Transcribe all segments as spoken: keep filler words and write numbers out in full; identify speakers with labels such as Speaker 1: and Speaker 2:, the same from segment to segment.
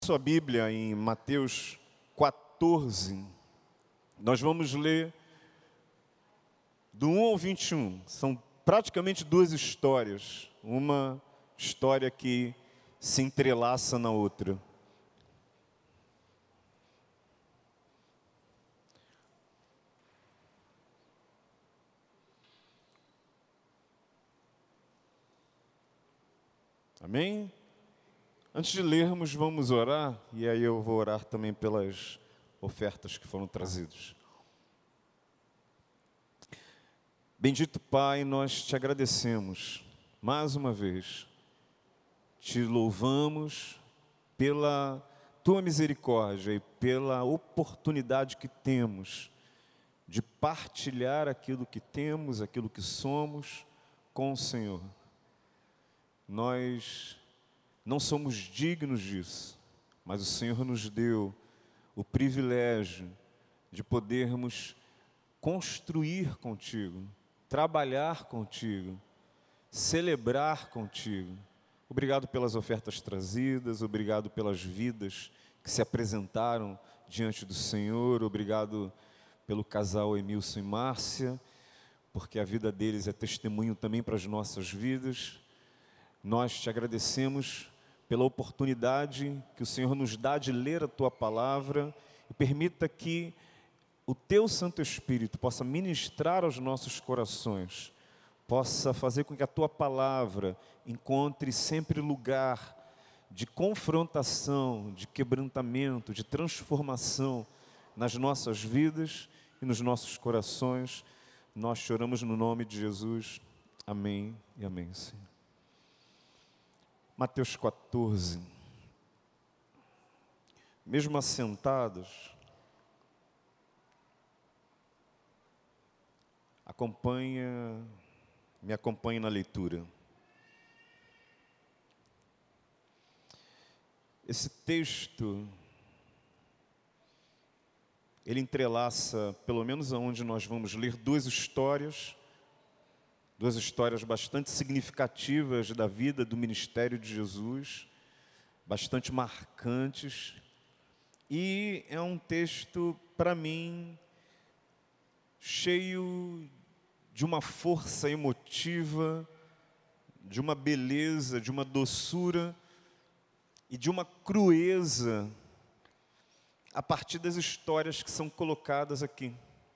Speaker 1: Sua Bíblia em Mateus quatorze, nós vamos ler do um ao vinte e um. São praticamente duas histórias, uma história que se entrelaça na outra. Amém? Antes de lermos, vamos orar, e aí eu vou orar também pelas ofertas que foram trazidas. Bendito Pai, nós te agradecemos mais uma vez, te louvamos pela tua misericórdia e pela oportunidade que temos de partilhar aquilo que temos, aquilo que somos com o Senhor. Nós não somos dignos disso, mas o Senhor nos deu o privilégio de podermos construir contigo, trabalhar contigo, celebrar contigo. Obrigado pelas ofertas trazidas, obrigado pelas vidas que se apresentaram diante do Senhor, obrigado pelo casal Emilson e Márcia, porque a vida deles é testemunho também para as nossas vidas. Nós te agradecemos pela oportunidade que o Senhor nos dá de ler a Tua Palavra e permita que o Teu Santo Espírito possa ministrar aos nossos corações, possa fazer com que a Tua Palavra encontre sempre lugar de confrontação, de quebrantamento, de transformação nas nossas vidas e nos nossos corações. Nós choramos no nome de Jesus. Amém e amém, Senhor. Mateus quatorze. Mesmo assentados, acompanha, me acompanhe na leitura. Esse texto, ele entrelaça, pelo menos aonde nós vamos ler, duas histórias, duas histórias bastante significativas da vida do ministério de Jesus, bastante marcantes, e é um texto, para mim, cheio de uma força emotiva, de uma beleza, de uma doçura e de uma crueza a partir das histórias que são colocadas aqui.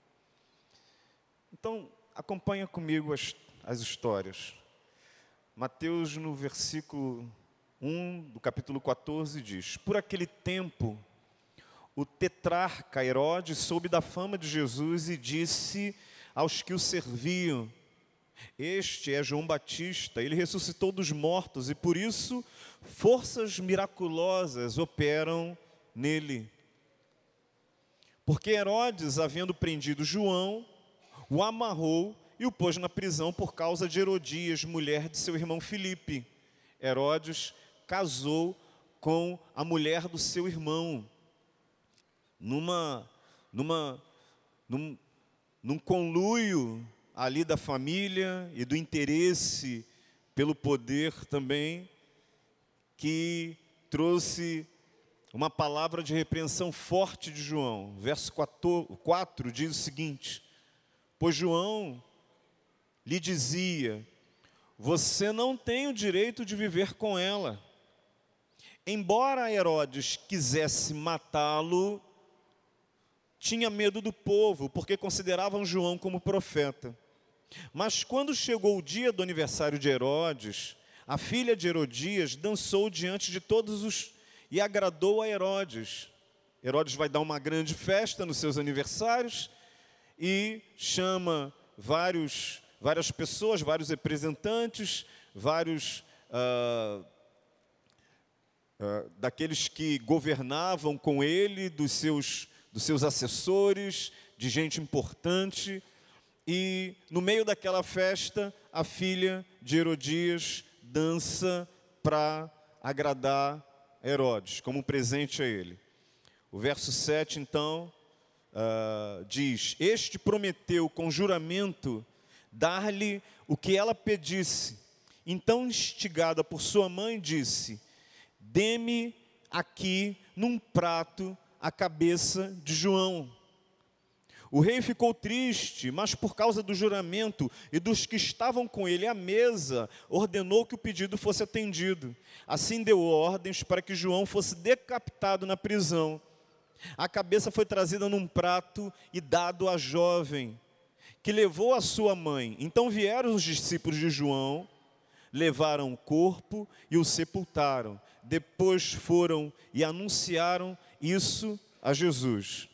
Speaker 1: Então, acompanha comigo as as histórias. Mateus, no versículo um do capítulo quatorze, diz: Por aquele tempo, o tetrarca Herodes soube da fama de Jesus e disse aos que o serviam: Este é João Batista, ele ressuscitou dos mortos e por isso forças miraculosas operam nele. Porque Herodes, havendo prendido João, o amarrou e o pôs na prisão por causa de Herodias, mulher de seu irmão Filipe. Herodes casou com a mulher do seu irmão, numa, numa, num, num conluio ali da família e do interesse pelo poder também, que trouxe uma palavra de repreensão forte de João. Verso quatro diz o seguinte: Pois João lhe dizia: você não tem o direito de viver com ela. Embora Herodes quisesse matá-lo, tinha medo do povo, porque consideravam João como profeta. Mas quando chegou o dia do aniversário de Herodes, a filha de Herodias dançou diante de todos os e agradou a Herodes. Herodes vai dar uma grande festa nos seus aniversários e chama vários várias pessoas, vários representantes, vários ah, ah, daqueles que governavam com ele, dos seus, dos seus assessores, de gente importante. E no meio daquela festa, a filha de Herodias dança para agradar Herodes, como um presente a ele. O verso sete, então, ah, diz: Este prometeu com juramento dar-lhe o que ela pedisse. Então, instigada por sua mãe, disse: Dê-me aqui num prato a cabeça de João. O rei ficou triste, mas por causa do juramento e dos que estavam com ele à mesa, ordenou que o pedido fosse atendido. Assim deu ordens para que João fosse decapitado na prisão. A cabeça foi trazida num prato e dado à jovem, que levou a sua mãe. Então vieram os discípulos de João, levaram o corpo e o sepultaram. Depois foram e anunciaram isso a Jesus.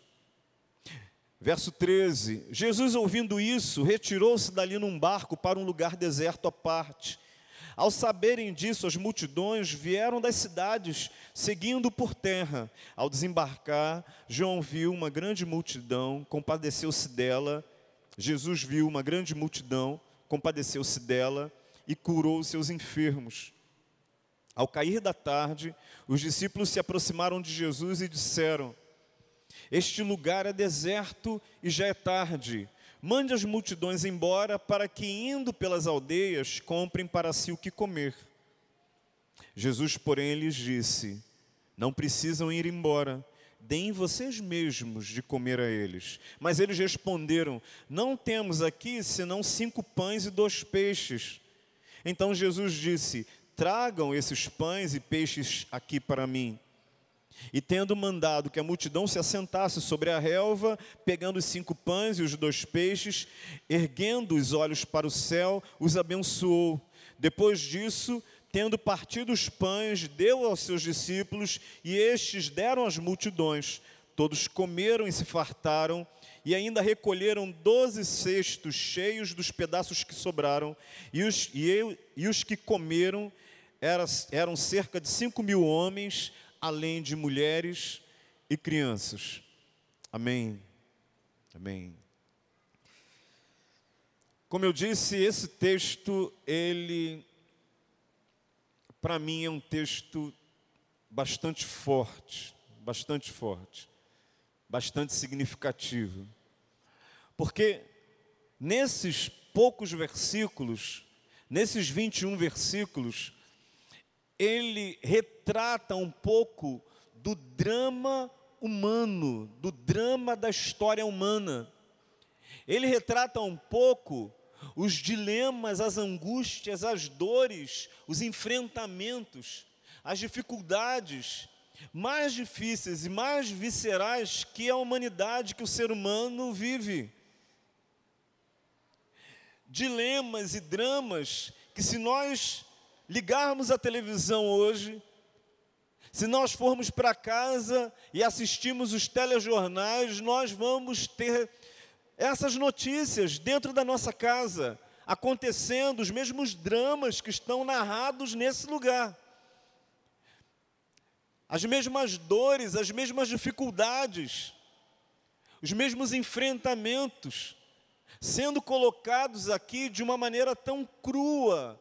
Speaker 1: Verso treze, Jesus, ouvindo isso, retirou-se dali num barco para um lugar deserto à parte. Ao saberem disso, as multidões vieram das cidades, seguindo por terra. Ao desembarcar, João viu uma grande multidão, compadeceu-se dela. Jesus viu uma grande multidão, compadeceu-se dela e curou os seus enfermos. Ao cair da tarde, os discípulos se aproximaram de Jesus e disseram: este lugar é deserto e já é tarde. Mande as multidões embora para que, indo pelas aldeias, comprem para si o que comer. Jesus, porém, lhes disse: não precisam ir embora, deem vocês mesmos de comer a eles. Mas eles responderam: não temos aqui senão cinco pães e dois peixes. Então Jesus disse: tragam esses pães e peixes aqui para mim. E tendo mandado que a multidão se assentasse sobre a relva, pegando os cinco pães e os dois peixes, erguendo os olhos para o céu, os abençoou. Depois disso, tendo partido os pães, deu aos seus discípulos, e estes deram às multidões. Todos comeram e se fartaram, e ainda recolheram doze cestos cheios dos pedaços que sobraram, e os, e eu, e os que comeram eram, eram cerca de cinco mil homens, além de mulheres e crianças. Amém. Amém. Como eu disse, esse texto, ele, para mim, é um texto bastante forte, bastante forte, bastante significativo. Porque nesses poucos versículos, nesses vinte e um versículos, ele retrata um pouco do drama humano, do drama da história humana. Ele retrata um pouco os dilemas, as angústias, as dores, os enfrentamentos, as dificuldades mais difíceis e mais viscerais que a humanidade, que o ser humano vive. Dilemas e dramas que, se nós ligarmos a televisão hoje, se nós formos para casa e assistirmos os telejornais, nós vamos ter essas notícias dentro da nossa casa, acontecendo, os mesmos dramas que estão narrados nesse lugar. As mesmas dores, as mesmas dificuldades, os mesmos enfrentamentos, sendo colocados aqui de uma maneira tão crua.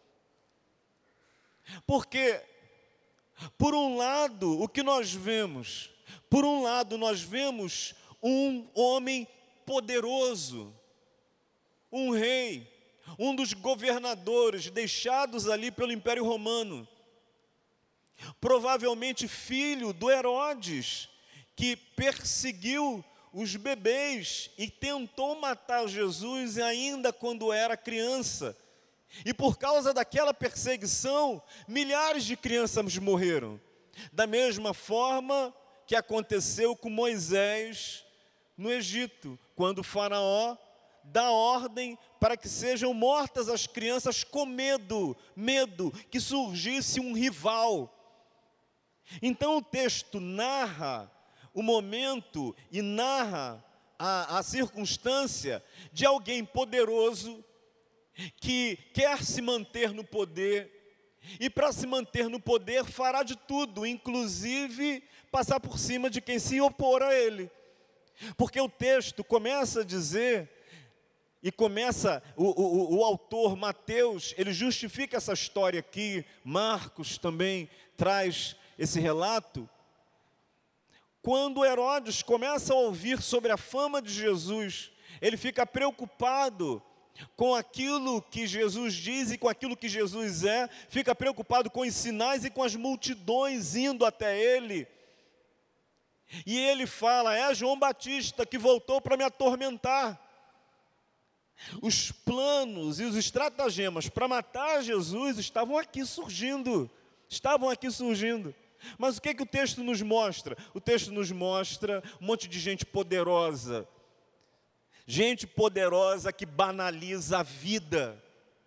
Speaker 1: Porque, por um lado, o que nós vemos? Por um lado, nós vemos um homem poderoso, um rei, um dos governadores deixados ali pelo Império Romano, provavelmente filho do Herodes, que perseguiu os bebês e tentou matar Jesus ainda quando era criança. E por causa daquela perseguição, milhares de crianças morreram. Da mesma forma que aconteceu com Moisés no Egito, quando o faraó dá ordem para que sejam mortas as crianças com medo, medo que surgisse um rival. Então o texto narra o momento e narra a, a circunstância de alguém poderoso que quer se manter no poder, e para se manter no poder fará de tudo, inclusive passar por cima de quem se opor a ele. Porque o texto começa a dizer, e começa, o, o, o autor Mateus, ele justifica essa história aqui, Marcos também traz esse relato. Quando Herodes começa a ouvir sobre a fama de Jesus, ele fica preocupado, com aquilo que Jesus diz e com aquilo que Jesus é, fica preocupado com os sinais e com as multidões indo até ele. E ele fala: é João Batista que voltou para me atormentar. Os planos e os estratagemas para matar Jesus estavam aqui surgindo, estavam aqui surgindo. Mas o que, que o texto nos mostra? O texto nos mostra um monte de gente poderosa, gente poderosa que banaliza a vida.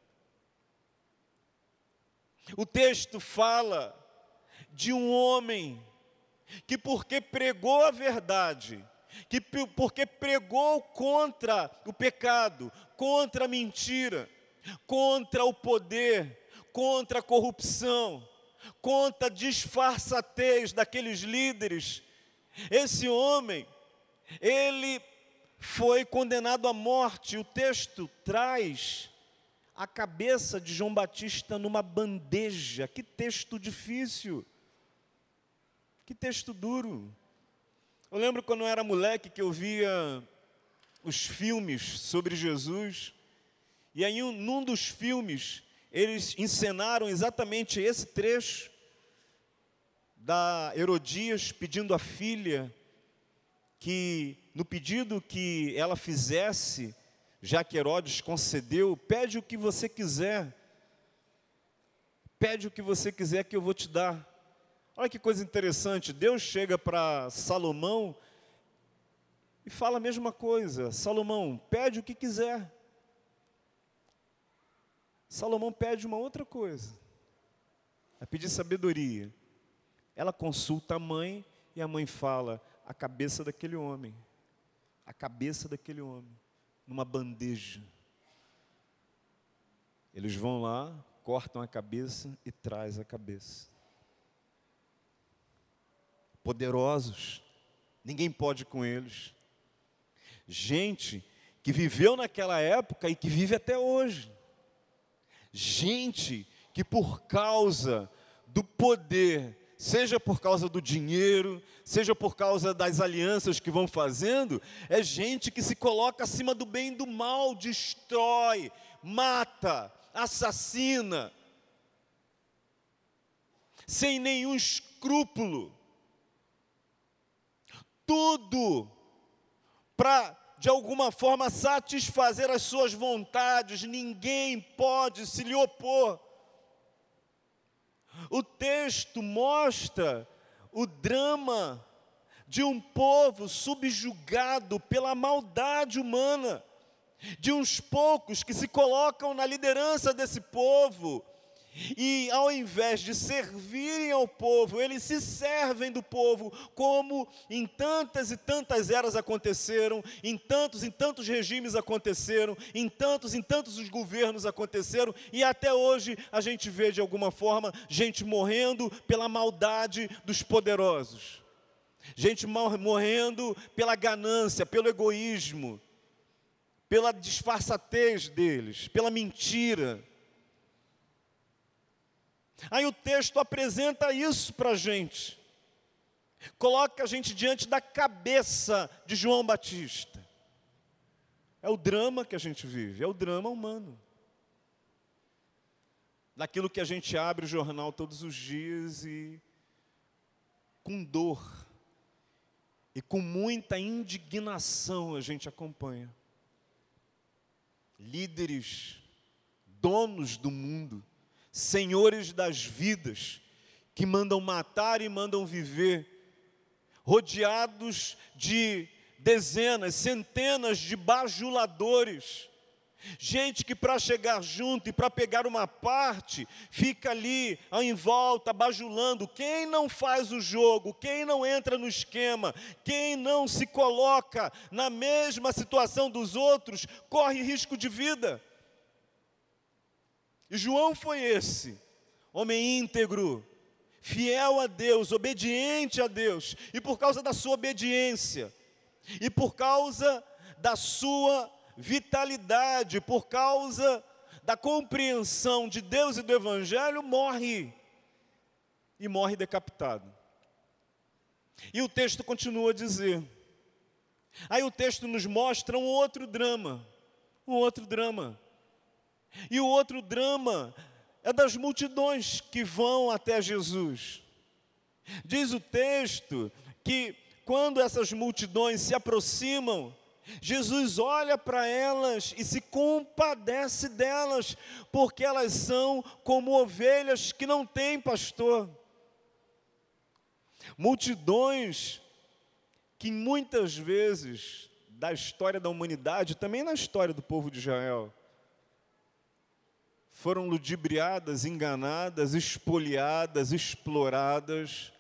Speaker 1: O texto fala de um homem que, porque pregou a verdade, que porque pregou contra o pecado, contra a mentira, contra o poder, contra a corrupção, contra a disfarçatez daqueles líderes, esse homem, ele foi condenado à morte. O texto traz a cabeça de João Batista numa bandeja. Que texto difícil, que texto duro. Eu lembro quando eu era moleque que eu via os filmes sobre Jesus, e aí num dos filmes eles encenaram exatamente esse trecho da Herodias pedindo à filha que, no pedido que ela fizesse, já que Herodes concedeu: pede o que você quiser, pede o que você quiser que eu vou te dar. Olha que coisa interessante, Deus chega para Salomão e fala a mesma coisa: Salomão, pede o que quiser. Salomão pede uma outra coisa, é pedir sabedoria. Ela consulta a mãe e a mãe fala: a cabeça daquele homem, a cabeça daquele homem, numa bandeja. Eles vão lá, cortam a cabeça e traz a cabeça. Poderosos, ninguém pode com eles. Gente que viveu naquela época e que vive até hoje. Gente que por causa do poder, seja por causa do dinheiro, seja por causa das alianças que vão fazendo, é gente que se coloca acima do bem e do mal, destrói, mata, assassina, sem nenhum escrúpulo. Tudo para, de alguma forma, satisfazer as suas vontades. Ninguém pode se lhe opor. O texto mostra o drama de um povo subjugado pela maldade humana, de uns poucos que se colocam na liderança desse povo, e ao invés de servirem ao povo, eles se servem do povo, como em tantas e tantas eras aconteceram, em tantos e tantos regimes aconteceram, em tantos e tantos os governos aconteceram, e até hoje a gente vê de alguma forma gente morrendo pela maldade dos poderosos, gente morrendo pela ganância, pelo egoísmo, pela disfarçatez deles, pela mentira. Aí o texto apresenta isso para a gente, coloca a gente diante da cabeça de João Batista. É o drama que a gente vive, é o drama humano. Daquilo que a gente abre o jornal todos os dias e, com dor e com muita indignação, a gente acompanha. Líderes, donos do mundo, senhores das vidas, que mandam matar e mandam viver, rodeados de dezenas, centenas de bajuladores, gente que para chegar junto e para pegar uma parte, fica ali em volta, bajulando. Quem não faz o jogo, quem não entra no esquema, quem não se coloca na mesma situação dos outros, corre risco de vida. E João foi esse, homem íntegro, fiel a Deus, obediente a Deus, e por causa da sua obediência, e por causa da sua vitalidade, por causa da compreensão de Deus e do Evangelho, morre, e morre decapitado. E o texto continua a dizer, aí o texto nos mostra um outro drama, um outro drama. E o outro drama é das multidões que vão até Jesus. Diz o texto que quando essas multidões se aproximam, Jesus olha para elas e se compadece delas, porque elas são como ovelhas que não têm pastor. Multidões que muitas vezes, da história da humanidade, também na história do povo de Israel, foram ludibriadas, enganadas, espoliadas, exploradas.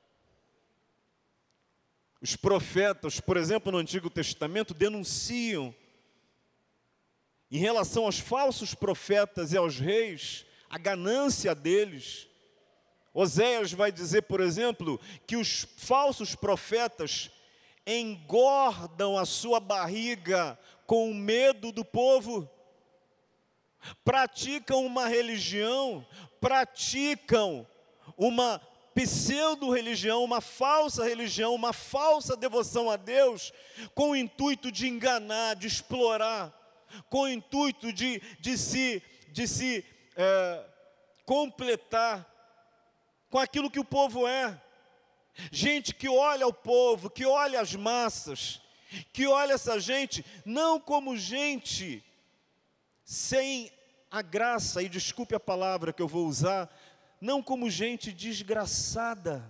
Speaker 1: Os profetas, por exemplo, no Antigo Testamento, denunciam, em relação aos falsos profetas e aos reis, a ganância deles. Oséias vai dizer, por exemplo, que os falsos profetas engordam a sua barriga com o medo do povo, praticam uma religião, praticam uma pseudo-religião, uma falsa religião, uma falsa devoção a Deus, com o intuito de enganar, de explorar, com o intuito de, de se, de se é, completar com aquilo que o povo é. Gente que olha o povo, que olha as massas, que olha essa gente, não como gente sem a graça, e desculpe a palavra que eu vou usar, não como gente desgraçada,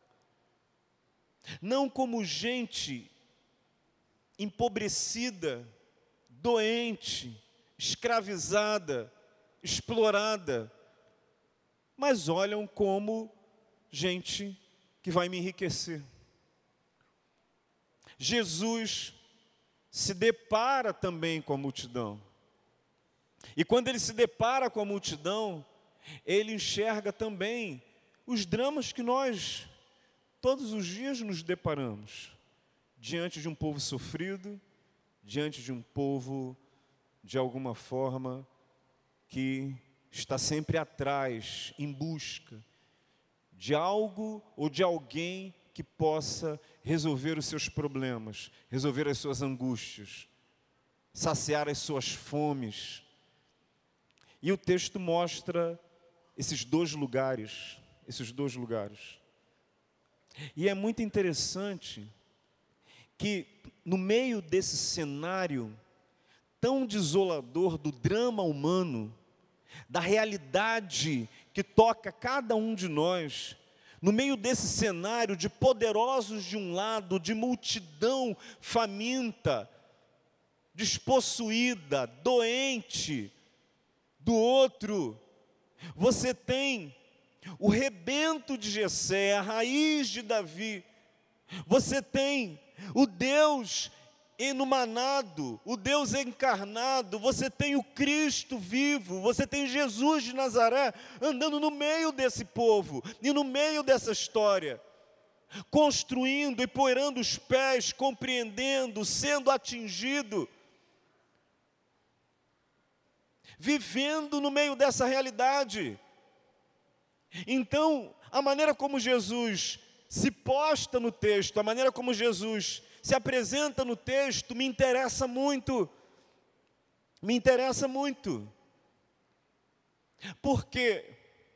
Speaker 1: não como gente empobrecida, doente, escravizada, explorada, mas olham como gente que vai me enriquecer. Jesus se depara também com a multidão. E quando ele se depara com a multidão, ele enxerga também os dramas que nós, todos os dias, nos deparamos. Diante de um povo sofrido, diante de um povo, de alguma forma, que está sempre atrás, em busca de algo ou de alguém que possa resolver os seus problemas, resolver as suas angústias, saciar as suas fomes. E o texto mostra esses dois lugares, esses dois lugares. E é muito interessante que no meio desse cenário tão desolador do drama humano, da realidade que toca cada um de nós, no meio desse cenário de poderosos de um lado, de multidão faminta, despossuída, doente, do outro, você tem o rebento de Jessé, a raiz de Davi, você tem o Deus enumanado, o Deus encarnado, você tem o Cristo vivo, você tem Jesus de Nazaré andando no meio desse povo e no meio dessa história, construindo e poeirando os pés, compreendendo, sendo atingido, vivendo no meio dessa realidade. Então, a maneira como Jesus se posta no texto, a maneira como Jesus se apresenta no texto, me interessa muito, me interessa muito, porque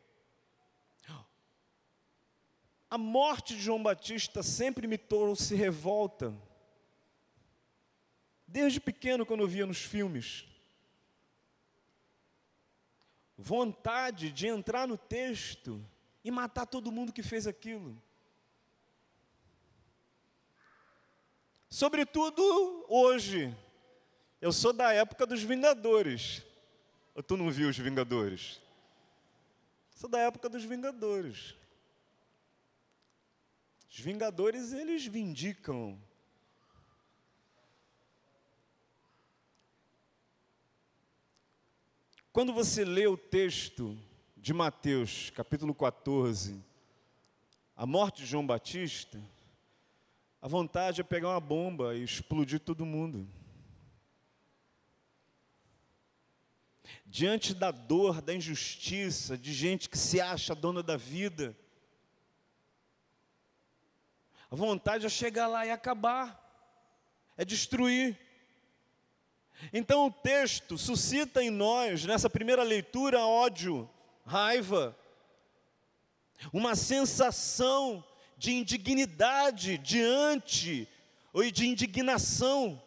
Speaker 1: a morte de João Batista sempre me trouxe revolta, desde pequeno, quando eu via nos filmes, vontade de entrar no texto e matar todo mundo que fez aquilo. Sobretudo hoje, eu sou da época dos Vingadores. Ou tu não viu os Vingadores? Sou da época dos Vingadores. Os Vingadores, eles vindicam. Quando você lê o texto de Mateus, capítulo quatorze, a morte de João Batista, a vontade é pegar uma bomba e explodir todo mundo. Diante da dor, da injustiça, de gente que se acha dona da vida, a vontade é chegar lá e acabar, é destruir. Então o texto suscita em nós, nessa primeira leitura, ódio, raiva, uma sensação de indignidade diante, ou de indignação,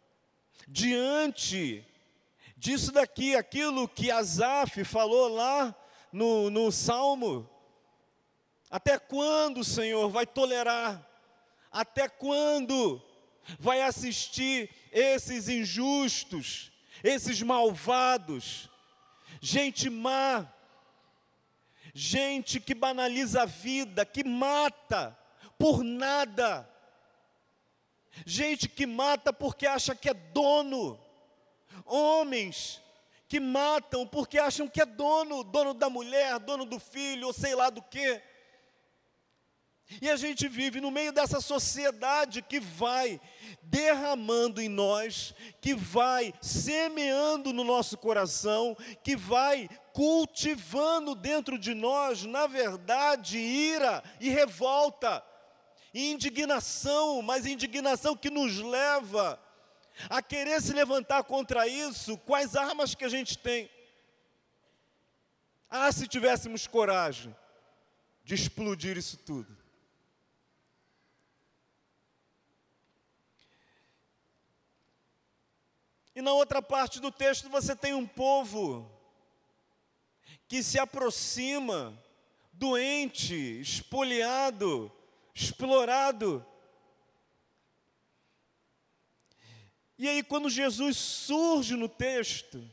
Speaker 1: diante disso daqui, aquilo que Asaf falou lá no, no Salmo. Até quando, Senhor, vai tolerar? Até quando vai assistir esses injustos, esses malvados, gente má, gente que banaliza a vida, que mata por nada, gente que mata porque acha que é dono, homens que matam porque acham que é dono, dono da mulher, dono do filho, ou sei lá do quê. E a gente vive no meio dessa sociedade que vai derramando em nós, que vai semeando no nosso coração, que vai cultivando dentro de nós, na verdade, ira e revolta, e indignação, mas indignação que nos leva a querer se levantar contra isso. Quais armas que a gente tem? Ah, se tivéssemos coragem de explodir isso tudo. E na outra parte do texto você tem um povo que se aproxima, doente, espoliado, explorado. E aí, quando Jesus surge no texto,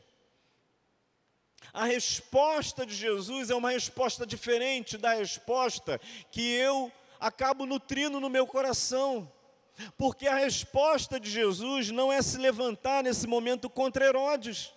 Speaker 1: a resposta de Jesus é uma resposta diferente da resposta que eu acabo nutrindo no meu coração. Porque a resposta de Jesus não é se levantar nesse momento contra Herodes.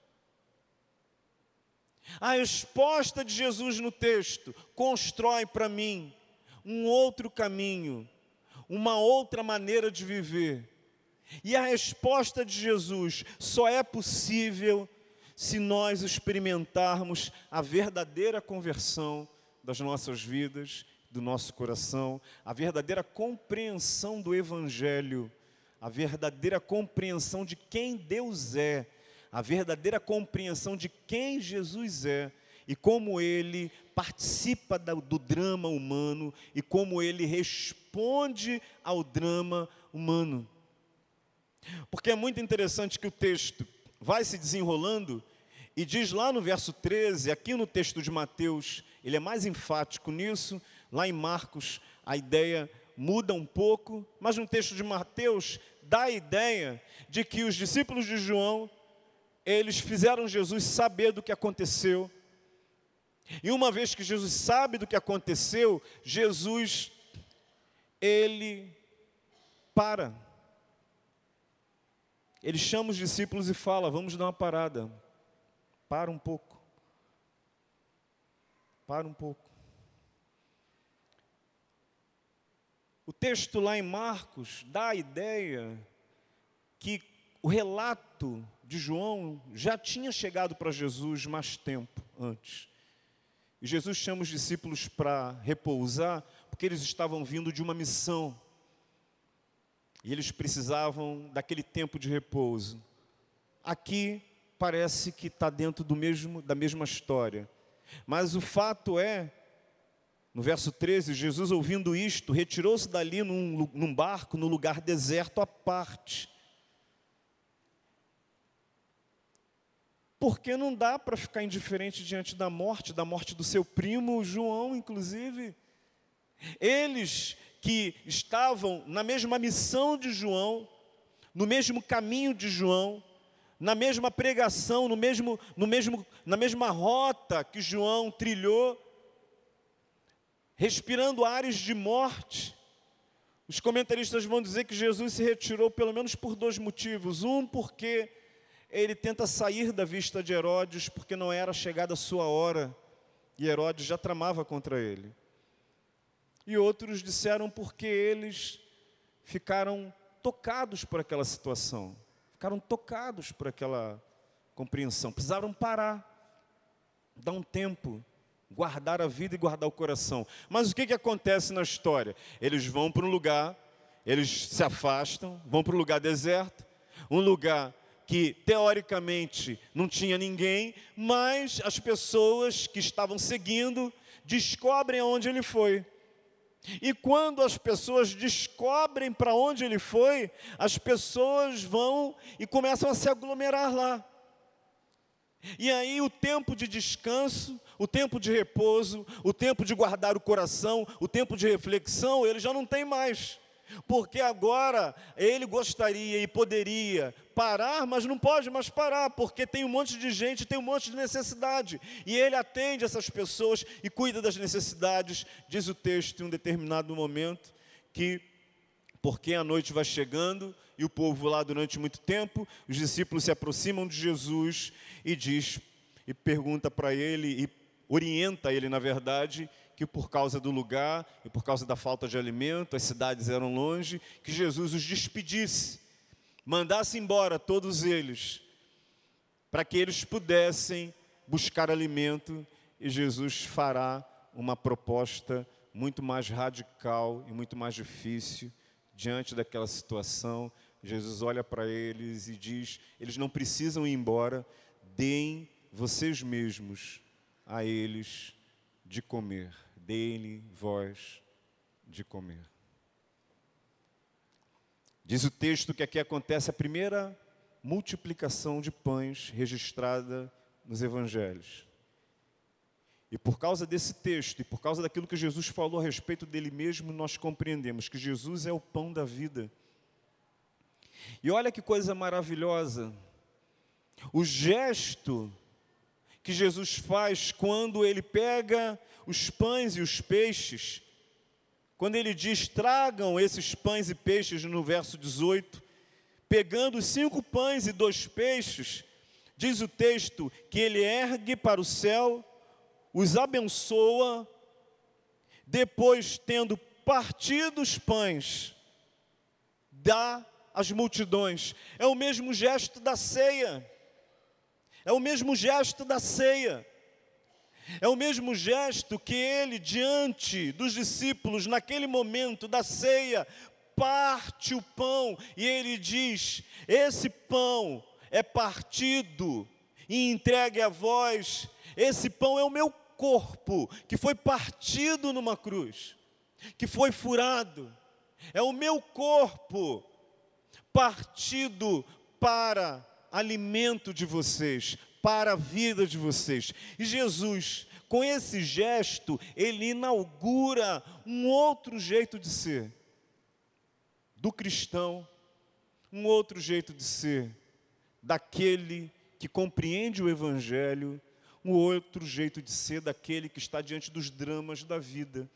Speaker 1: A resposta de Jesus no texto constrói para mim um outro caminho, uma outra maneira de viver. E a resposta de Jesus só é possível se nós experimentarmos a verdadeira conversão das nossas vidas, do nosso coração, a verdadeira compreensão do Evangelho, a verdadeira compreensão de quem Deus é, a verdadeira compreensão de quem Jesus é e como Ele participa do, do drama humano e como Ele responde ao drama humano. Porque é muito interessante que o texto vai se desenrolando e diz lá no verso treze, aqui no texto de Mateus, ele é mais enfático nisso. Lá em Marcos, a ideia muda um pouco, mas no texto de Mateus, dá a ideia de que os discípulos de João, eles fizeram Jesus saber do que aconteceu. E uma vez que Jesus sabe do que aconteceu, Jesus, ele para. Ele chama os discípulos e fala: vamos dar uma parada. Para um pouco. Para um pouco. O texto lá em Marcos dá a ideia que o relato de João já tinha chegado para Jesus mais tempo antes. E Jesus chama os discípulos para repousar, porque eles estavam vindo de uma missão. E eles precisavam daquele tempo de repouso. Aqui parece que está dentro do mesmo, da mesma história. Mas o fato é, no verso treze, Jesus, ouvindo isto, retirou-se dali num, num barco, no lugar deserto à parte. Porque não dá para ficar indiferente diante da morte, da morte do seu primo, João, inclusive. Eles que estavam na mesma missão de João, no mesmo caminho de João, na mesma pregação, no mesmo, no mesmo, na mesma rota que João trilhou, respirando ares de morte. Os comentaristas vão dizer que Jesus se retirou pelo menos por dois motivos. Um, porque ele tenta sair da vista de Herodes, porque não era chegada a sua hora, e Herodes já tramava contra ele. E outros disseram porque eles ficaram tocados por aquela situação, ficaram tocados por aquela compreensão, precisaram parar, dar um tempo, guardar a vida e guardar o coração. Mas o que, que acontece na história? Eles vão para um lugar, eles se afastam, vão para um lugar deserto, um lugar que teoricamente não tinha ninguém, mas as pessoas que estavam seguindo descobrem aonde ele foi. E quando as pessoas descobrem para onde ele foi, as pessoas vão e começam a se aglomerar lá. E aí o tempo de descanso, o tempo de repouso, o tempo de guardar o coração, o tempo de reflexão, ele já não tem mais. Porque agora ele gostaria e poderia parar, mas não pode mais parar, porque tem um monte de gente, tem um monte de necessidade. E ele atende essas pessoas e cuida das necessidades. Diz o texto em um determinado momento que, porque a noite vai chegando e o povo lá durante muito tempo, os discípulos se aproximam de Jesus e diz, e pergunta para ele, e orienta ele na verdade, que por causa do lugar e por causa da falta de alimento, as cidades eram longe, que Jesus os despedisse, mandasse embora todos eles, para que eles pudessem buscar alimento, e Jesus fará uma proposta muito mais radical e muito mais difícil diante daquela situação. Jesus olha para eles e diz, eles não precisam ir embora, deem vocês mesmos a eles de comer. Deem-lhe vós de comer. Diz o texto que aqui acontece a primeira multiplicação de pães registrada nos evangelhos. E por causa desse texto, e por causa daquilo que Jesus falou a respeito dele mesmo, nós compreendemos que Jesus é o pão da vida. E olha que coisa maravilhosa, o gesto que Jesus faz quando ele pega os pães e os peixes, quando ele diz, tragam esses pães e peixes no verso dezoito, pegando os cinco pães e dois peixes, diz o texto que ele ergue para o céu, os abençoa, depois tendo partido os pães, dá às multidões. É o mesmo gesto da ceia, é o mesmo gesto da ceia, é o mesmo gesto que ele, diante dos discípulos, naquele momento da ceia, parte o pão, e ele diz, esse pão é partido e entregue a vós, esse pão é o meu corpo, que foi partido numa cruz, que foi furado, é o meu corpo, partido para alimento de vocês, para a vida de vocês. E Jesus, com esse gesto, ele inaugura um outro jeito de ser, do cristão, um outro jeito de ser, daquele que compreende o Evangelho, um outro jeito de ser daquele que está diante dos dramas da vida.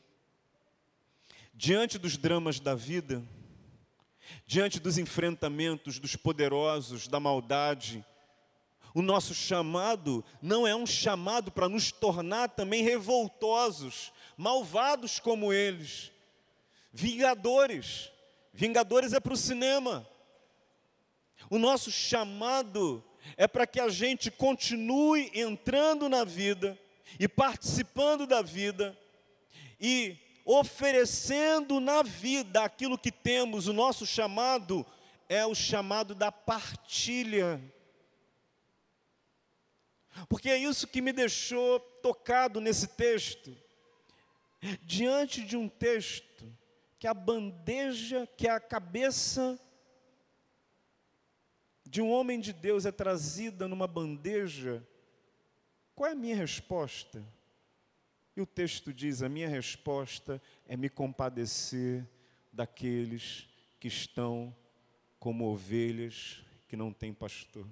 Speaker 1: Diante dos dramas da vida, diante dos enfrentamentos dos poderosos, da maldade, o nosso chamado não é um chamado para nos tornar também revoltosos, malvados como eles, vingadores. Vingadores é para o cinema. O nosso chamado é para que a gente continue entrando na vida e participando da vida e oferecendo na vida aquilo que temos. O nosso chamado é o chamado da partilha. Porque é isso que me deixou tocado nesse texto. Diante de um texto que a bandeja, que a cabeça de um homem de Deus é trazida numa bandeja, qual é a minha resposta? E o texto diz, a minha resposta é me compadecer daqueles que estão como ovelhas que não têm pastor.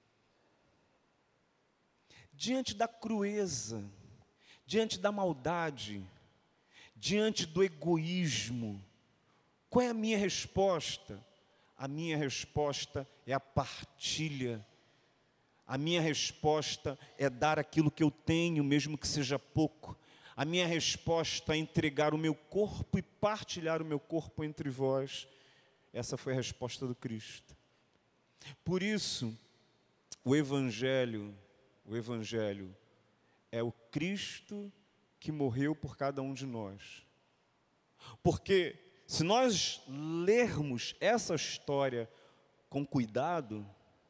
Speaker 1: Diante da crueza, diante da maldade, diante do egoísmo, qual é a minha resposta? A minha resposta é a partilha. A minha resposta é dar aquilo que eu tenho, mesmo que seja pouco. A minha resposta é entregar o meu corpo e partilhar o meu corpo entre vós. Essa foi a resposta do Cristo. Por isso, o Evangelho, o Evangelho é o Cristo que morreu por cada um de nós. Porque se nós lermos essa história com cuidado,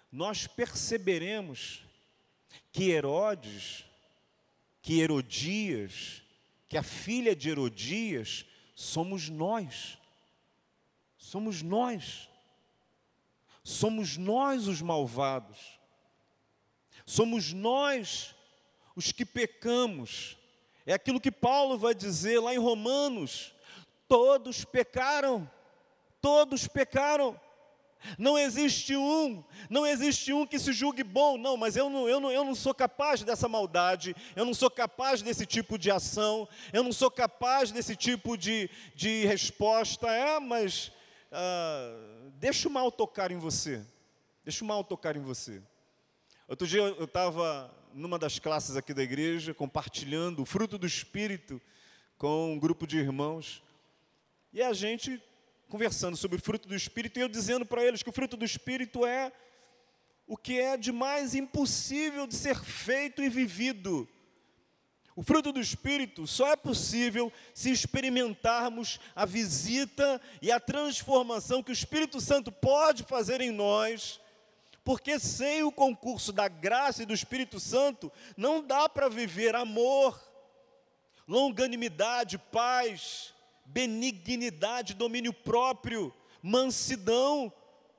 Speaker 1: nós perceberemos que Herodes, que Herodias, que a filha de Herodias, somos nós. Somos nós. Somos nós os malvados. Somos nós os que pecamos. É aquilo que Paulo vai dizer lá em Romanos. Todos pecaram. Todos pecaram. Não existe um, não existe um que se julgue bom, não, mas eu não, eu, não, eu não sou capaz dessa maldade, eu não sou capaz desse tipo de ação, eu não sou capaz desse tipo de, de resposta. É, mas ah, deixa o mal tocar em você, deixa o mal tocar em você. Outro dia eu estava numa das classes aqui da igreja, compartilhando o fruto do Espírito com um grupo de irmãos, e a gente conversando sobre o fruto do Espírito, e eu dizendo para eles que o fruto do Espírito é o que é de mais impossível de ser feito e vivido. O fruto do Espírito só é possível se experimentarmos a visita e a transformação que o Espírito Santo pode fazer em nós, porque sem o concurso da graça e do Espírito Santo, não dá para viver amor, longanimidade, paz, benignidade, domínio próprio, mansidão,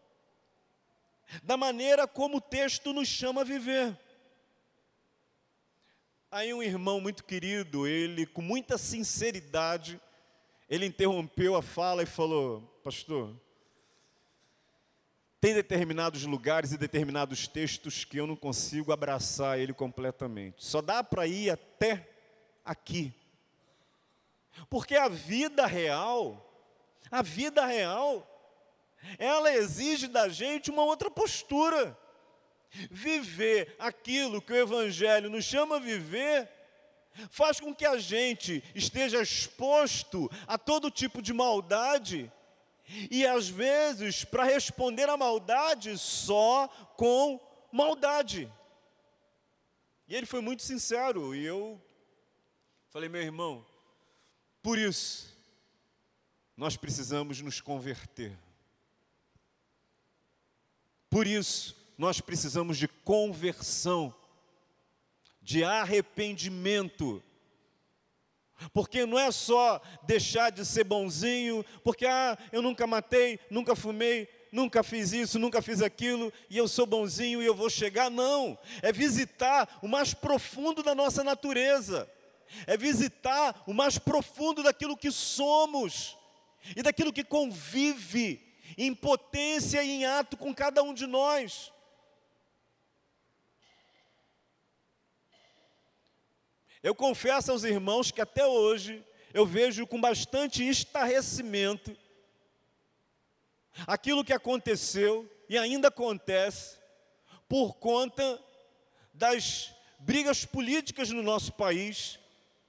Speaker 1: da maneira como o texto nos chama a viver. Aí um irmão muito querido, ele com muita sinceridade, ele interrompeu a fala e falou: pastor, tem determinados lugares e determinados textos que eu não consigo abraçar ele completamente, só dá para ir até aqui. Porque a vida real, a vida real, ela exige da gente uma outra postura. Viver aquilo que o Evangelho nos chama a viver, faz com que a gente esteja exposto a todo tipo de maldade, e às vezes, para responder à maldade, só com maldade. E ele foi muito sincero, e eu falei: meu irmão, por isso, nós precisamos nos converter. Por isso, nós precisamos de conversão, de arrependimento. Porque não é só deixar de ser bonzinho, porque ah, eu nunca matei, nunca fumei, nunca fiz isso, nunca fiz aquilo, e eu sou bonzinho e eu vou chegar. Não, é visitar o mais profundo da nossa natureza. É visitar o mais profundo daquilo que somos e daquilo que convive em potência e em ato com cada um de nós. Eu confesso aos irmãos que até hoje eu vejo com bastante estarrecimento aquilo que aconteceu e ainda acontece por conta das brigas políticas no nosso país.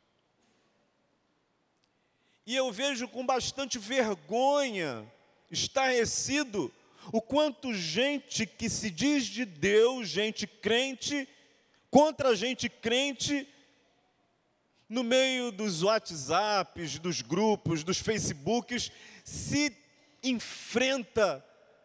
Speaker 1: E eu vejo com bastante vergonha, estarrecido, o quanto gente que se diz de Deus, gente crente, contra gente crente, no meio dos WhatsApps, dos grupos, dos Facebooks, se enfrenta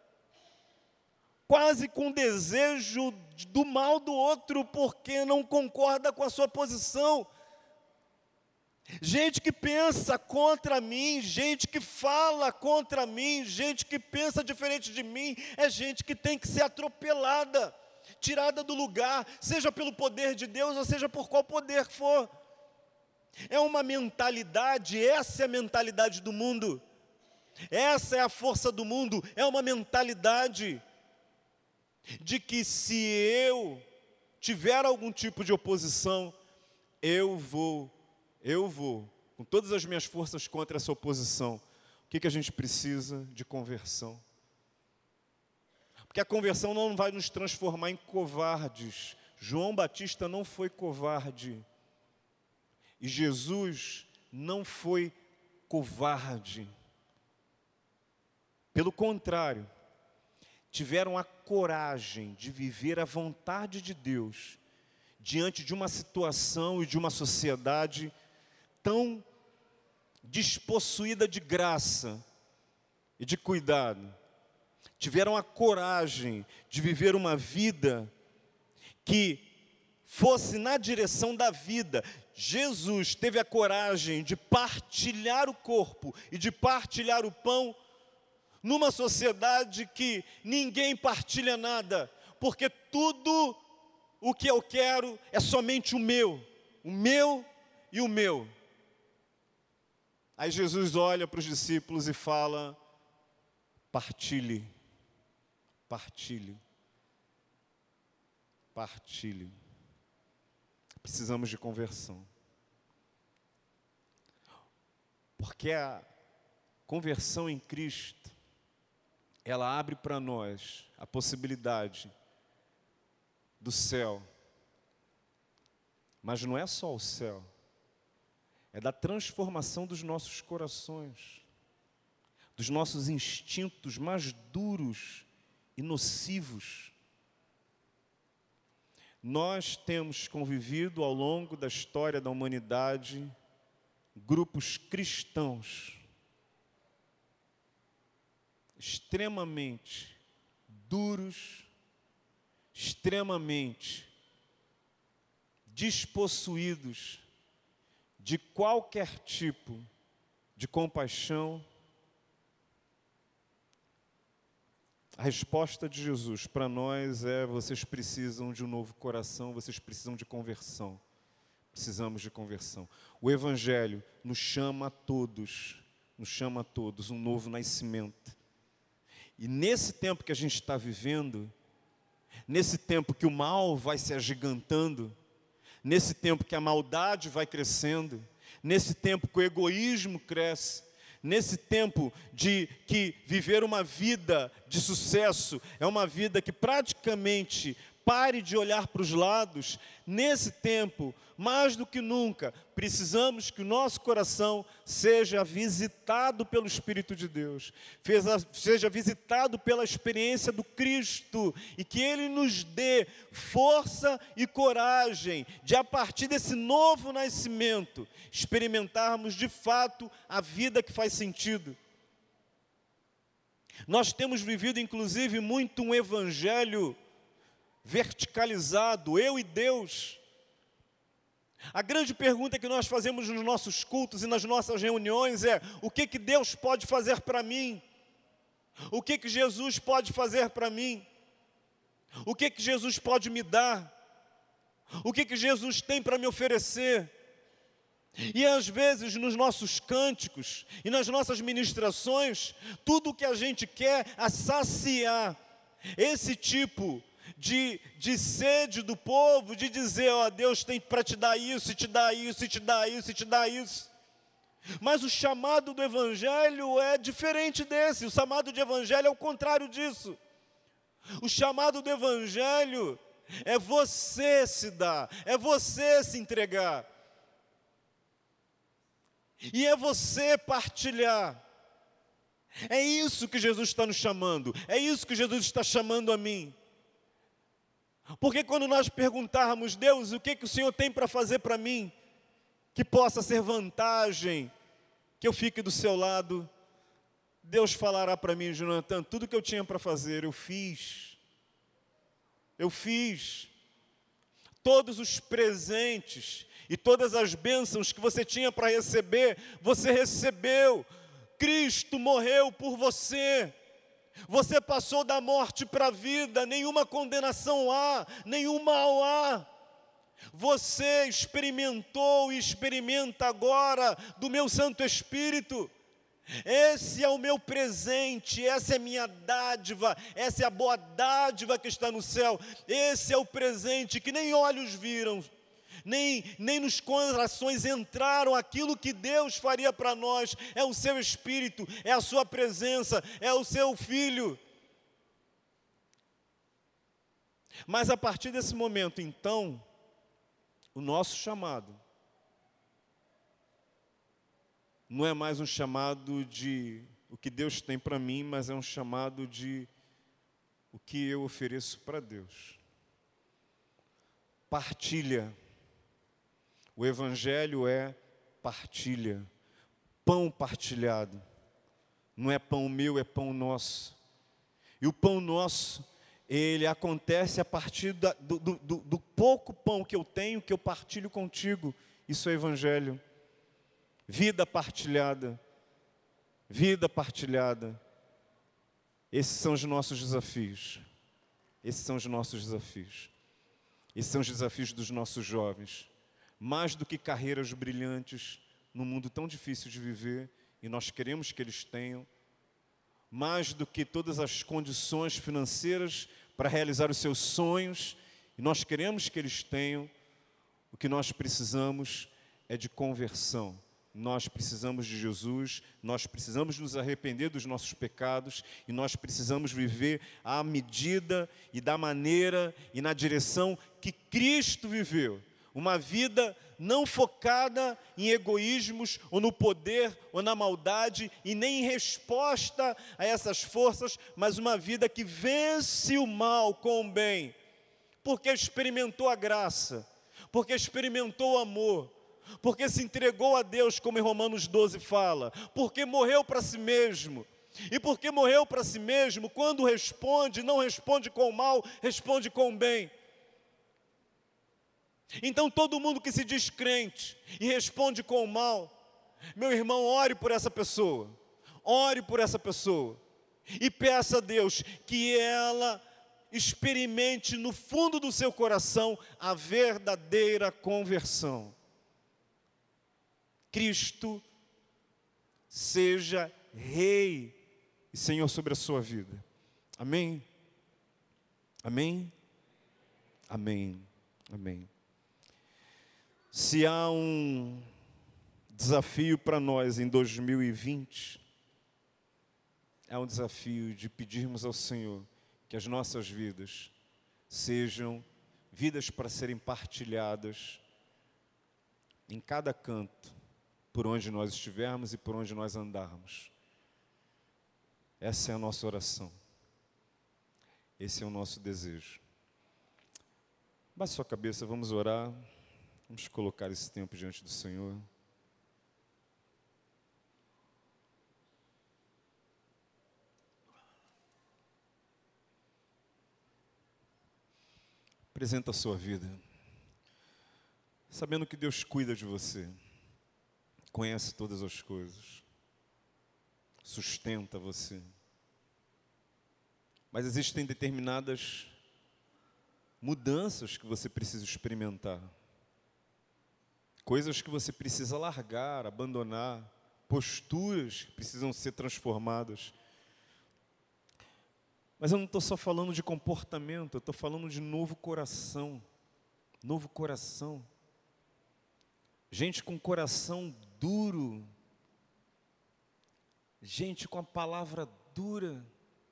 Speaker 1: quase com desejo do mal do outro, porque não concorda com a sua posição. Gente que pensa contra mim, gente que fala contra mim, gente que pensa diferente de mim, é gente que tem que ser atropelada, tirada do lugar, seja pelo poder de Deus, ou seja por qual poder for. É uma mentalidade, essa é a mentalidade do mundo, essa é a força do mundo, é uma mentalidade de que se eu tiver algum tipo de oposição, eu vou Eu vou, com todas as minhas forças contra essa oposição. O que, que a gente precisa? De conversão. Porque a conversão não vai nos transformar em covardes. João Batista não foi covarde. E Jesus não foi covarde. Pelo contrário, tiveram a coragem de viver a vontade de Deus diante de uma situação e de uma sociedade tão despossuída de graça e de cuidado. tiveram a coragem de viver uma vida que fosse na direção da vida. Jesus teve a coragem de partilhar o corpo e de partilhar o pão numa sociedade que ninguém partilha nada, porque tudo o que eu quero é somente o meu, o meu e o meu. Aí Jesus olha para os discípulos e fala: partilhe, partilhe, partilhe. Precisamos de conversão. Porque a conversão em Cristo, ela abre para nós a possibilidade do céu. Mas não é só o céu, é da transformação dos nossos corações, dos nossos instintos mais duros e nocivos. Nós temos convivido ao longo da história da humanidade grupos cristãos extremamente duros, extremamente despossuídos de qualquer tipo de compaixão. A resposta de Jesus para nós é: vocês precisam de um novo coração, vocês precisam de conversão. Precisamos de conversão. O Evangelho nos chama a todos, nos chama a todos um novo nascimento. E nesse tempo que a gente está vivendo, nesse tempo que o mal vai se agigantando, nesse tempo que a maldade vai crescendo, nesse tempo que o egoísmo cresce, nesse tempo de que viver uma vida de sucesso é uma vida que praticamente pare de olhar para os lados, nesse tempo, mais do que nunca, precisamos que o nosso coração seja visitado pelo Espírito de Deus, seja visitado pela experiência do Cristo, e que Ele nos dê força e coragem de, a partir desse novo nascimento, experimentarmos de fato a vida que faz sentido. Nós temos vivido, inclusive, muito um evangelho verticalizado, eu e Deus. A grande pergunta que nós fazemos nos nossos cultos e nas nossas reuniões é: o que que Deus pode fazer para mim? O que que Jesus pode fazer para mim? O que que Jesus pode me dar? O que que Jesus tem para me oferecer? E às vezes nos nossos cânticos e nas nossas ministrações, tudo o que a gente quer é saciar esse tipo De, de sede do povo, de dizer: ó, Deus tem para te dar isso, e te dar isso, e te dar isso, e te dar isso. Mas o chamado do Evangelho é diferente desse. O chamado de Evangelho é o contrário disso. O chamado do Evangelho é você se dar, é você se entregar, e é você partilhar. É isso que Jesus está nos chamando, é isso que Jesus está chamando a mim. Porque quando nós perguntarmos: Deus, o que, que o Senhor tem para fazer para mim, que possa ser vantagem, que eu fique do seu lado, Deus falará para mim: Jonathan, tudo que eu tinha para fazer, eu fiz. Eu fiz. Todos os presentes e todas as bênçãos que você tinha para receber, você recebeu. Cristo morreu por você. Você passou da morte para a vida, nenhuma condenação há, nenhum mal há. Você experimentou e experimenta agora do meu Santo Espírito. Esse é o meu presente, essa é a minha dádiva, essa é a boa dádiva que está no céu. Esse é o presente que nem olhos viram, nem, nem nos corações entraram aquilo que Deus faria para nós. É o seu Espírito, é a sua presença, é o seu Filho. Mas a partir desse momento, então, o nosso chamado não é mais um chamado de o que Deus tem para mim, mas é um chamado de o que eu ofereço para Deus. Partilha. O Evangelho é partilha, pão partilhado. Não é pão meu, é pão nosso. E o pão nosso, ele acontece a partir da, do, do, do pouco pão que eu tenho, que eu partilho contigo. Isso é evangelho. Vida partilhada. Vida partilhada. Esses são os nossos desafios. Esses são os nossos desafios. Esses são os desafios dos nossos jovens. Mais do que carreiras brilhantes num mundo tão difícil de viver, e nós queremos que eles tenham, mais do que todas as condições financeiras para realizar os seus sonhos, e nós queremos que eles tenham, o que nós precisamos é de conversão. Nós precisamos de Jesus, nós precisamos nos arrepender dos nossos pecados, e nós precisamos viver à medida e da maneira e na direção que Cristo viveu. Uma vida não focada em egoísmos, ou no poder, ou na maldade, e nem em resposta a essas forças, mas uma vida que vence o mal com o bem, porque experimentou a graça, porque experimentou o amor, porque se entregou a Deus, como em Romanos doze fala, porque morreu para si mesmo, e porque morreu para si mesmo, quando responde, não responde com o mal, responde com o bem. Então todo mundo que se diz crente e responde com o mal, meu irmão, ore por essa pessoa, ore por essa pessoa, e peça a Deus que ela experimente no fundo do seu coração a verdadeira conversão. Cristo seja Rei e Senhor sobre a sua vida. Amém? Amém? Amém. Amém. Se há um desafio para nós em dois mil e vinte, é um desafio de pedirmos ao Senhor que as nossas vidas sejam vidas para serem partilhadas em cada canto, por onde nós estivermos e por onde nós andarmos. Essa é a nossa oração. Esse é o nosso desejo. Baixe sua cabeça, vamos orar. Vamos colocar esse tempo diante do Senhor. Apresenta a sua vida, sabendo que Deus cuida de você, conhece todas as coisas, sustenta você. Mas existem determinadas mudanças que você precisa experimentar. Coisas que você precisa largar, abandonar, posturas que precisam ser transformadas. Mas eu não estou só falando de comportamento, eu estou falando de novo coração. Novo coração. Gente com coração duro. Gente com a palavra dura.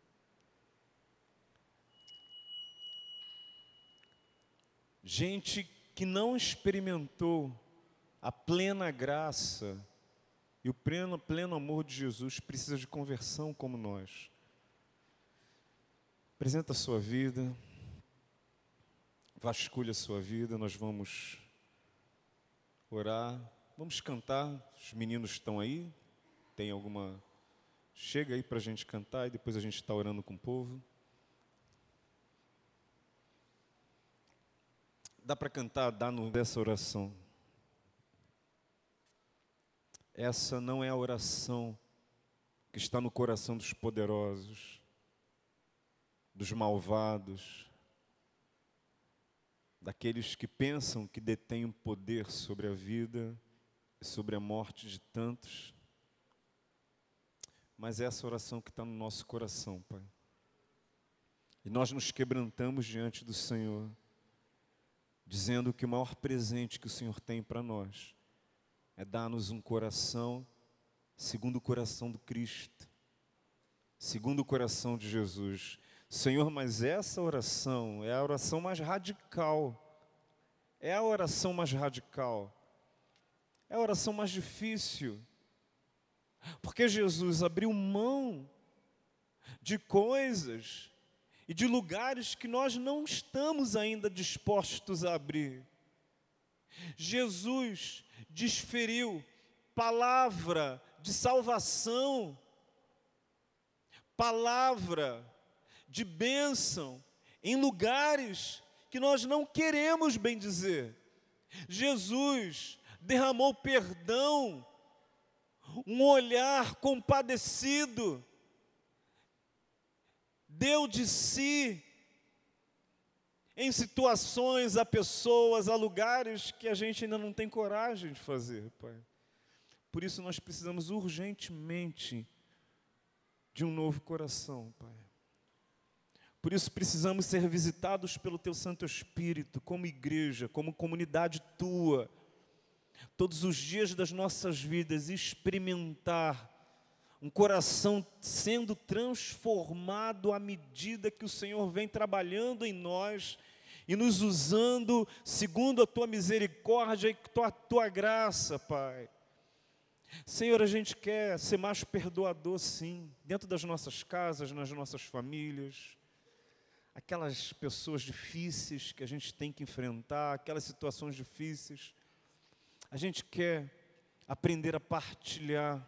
Speaker 1: Gente que não experimentou a plena graça e o pleno, pleno amor de Jesus, precisa de conversão como nós. Apresenta a sua vida, vasculha a sua vida, nós vamos orar, vamos cantar. Os meninos estão aí, tem alguma... Chega aí para a gente cantar e depois a gente está orando com o povo. Dá para cantar, dá no dessa oração. Essa não é a oração que está no coração dos poderosos, dos malvados, daqueles que pensam que detêm o poder sobre a vida e sobre a morte de tantos. Mas é essa oração que está no nosso coração, Pai. E nós nos quebrantamos diante do Senhor, dizendo que o maior presente que o Senhor tem para nós é dar-nos um coração segundo o coração do Cristo, segundo o coração de Jesus. Senhor, mas essa oração é a oração mais radical, é a oração mais radical, é a oração mais difícil, porque Jesus abriu mão de coisas e de lugares que nós não estamos ainda dispostos a abrir. Jesus desferiu palavra de salvação, palavra de bênção em lugares que nós não queremos bendizer. Jesus derramou perdão, um olhar compadecido, deu de si em situações, a pessoas, a lugares que a gente ainda não tem coragem de fazer, Pai. Por isso nós precisamos urgentemente de um novo coração, Pai. Por isso precisamos ser visitados pelo Teu Santo Espírito, como igreja, como comunidade Tua, todos os dias das nossas vidas, experimentar um coração sendo transformado à medida que o Senhor vem trabalhando em nós e nos usando segundo a Tua misericórdia e a Tua graça, Pai. Senhor, a gente quer ser mais perdoador, sim, dentro das nossas casas, nas nossas famílias, aquelas pessoas difíceis que a gente tem que enfrentar, aquelas situações difíceis. A gente quer aprender a partilhar,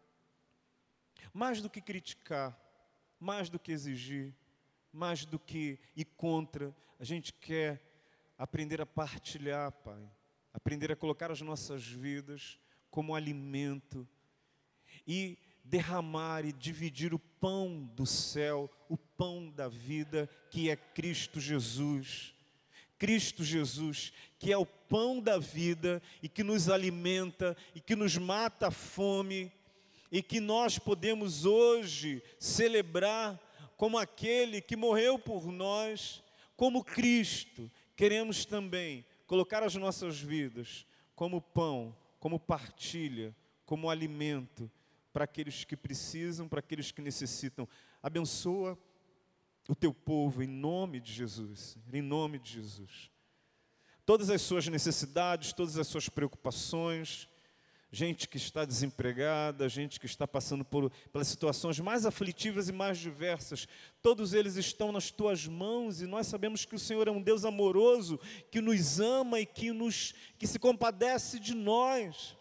Speaker 1: mais do que criticar, mais do que exigir, mais do que ir contra. A gente quer aprender a partilhar, Pai, aprender a colocar as nossas vidas como alimento e derramar e dividir o pão do céu, o pão da vida, que é Cristo Jesus. Cristo Jesus, que é o pão da vida e que nos alimenta e que nos mata a fome e que nós podemos hoje celebrar como aquele que morreu por nós, como Cristo. Queremos também colocar as nossas vidas como pão, como partilha, como alimento para aqueles que precisam, para aqueles que necessitam. Abençoa o Teu povo em nome de Jesus, em nome de Jesus. Todas as suas necessidades, todas as suas preocupações, gente que está desempregada, gente que está passando por, pelas situações mais aflitivas e mais diversas, todos eles estão nas Tuas mãos e nós sabemos que o Senhor é um Deus amoroso, que nos ama e que, nos, que se compadece de nós.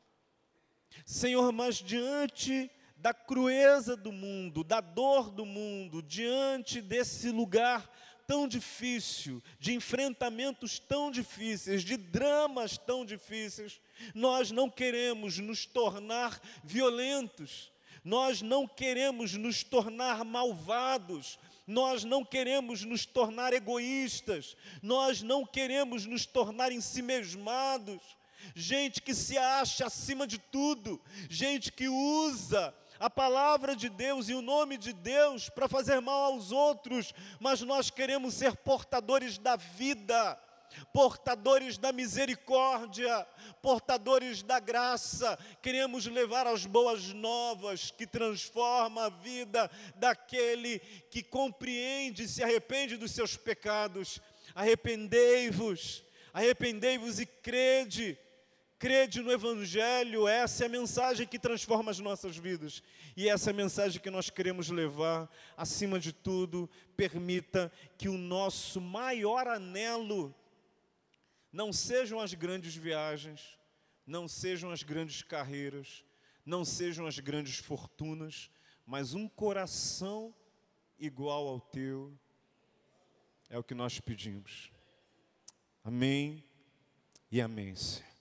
Speaker 1: Senhor, mas diante da crueza do mundo, da dor do mundo, diante desse lugar tão difícil, de enfrentamentos tão difíceis, de dramas tão difíceis, nós não queremos nos tornar violentos, nós não queremos nos tornar malvados, nós não queremos nos tornar egoístas, nós não queremos nos tornar ensimesmados, gente que se acha acima de tudo, gente que usa a palavra de Deus e o nome de Deus para fazer mal aos outros, mas nós queremos ser portadores da vida, portadores da misericórdia, portadores da graça, queremos levar as boas novas que transformam a vida daquele que compreende e se arrepende dos seus pecados. Arrependei-vos, arrependei-vos e crede, crede no Evangelho. Essa é a mensagem que transforma as nossas vidas. E essa é a mensagem que nós queremos levar. Acima de tudo, permita que o nosso maior anelo não sejam as grandes viagens, não sejam as grandes carreiras, não sejam as grandes fortunas, mas um coração igual ao Teu. É o que nós pedimos. Amém e amém, Senhor.